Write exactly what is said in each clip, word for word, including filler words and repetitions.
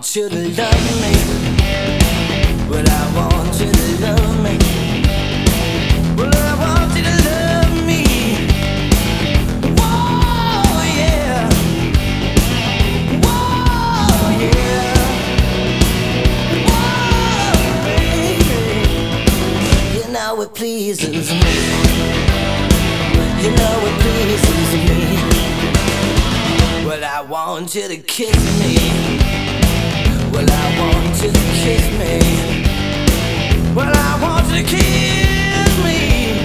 want you to love me. Well, I want you to love me. Well, I want you to love me. Whoa, yeah. Whoa, yeah. Whoa, baby. You know it pleases me. You know it pleases me. Well, I want you to kiss me. Well, I want you to kiss me. Well, I want you to kiss me.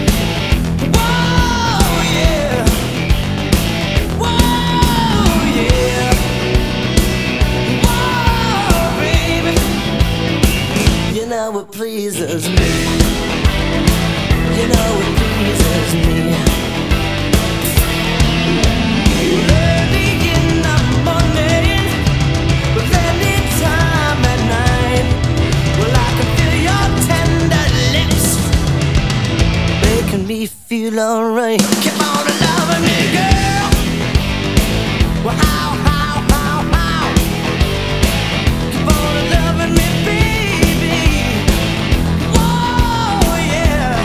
Whoa, yeah. Whoa, yeah. Whoa, baby. You know it pleases me. You know it pleases me. Me feel alright. Keep on loving me, girl. Well, how, how, how, how? Keep on loving me, baby. Whoa, yeah.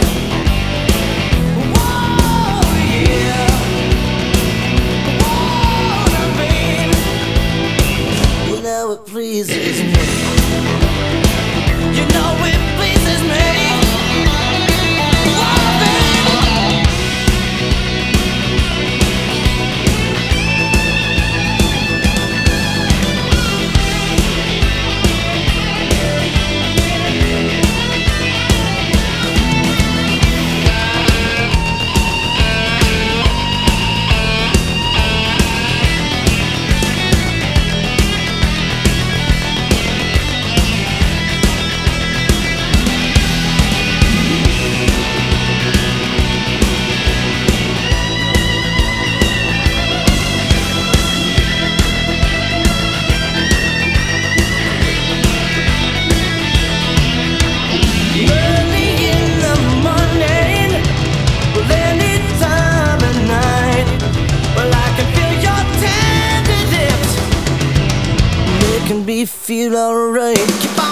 Whoa, yeah. Whoa, baby. You know it pleases me. You know it pleases me. Can be feel alright.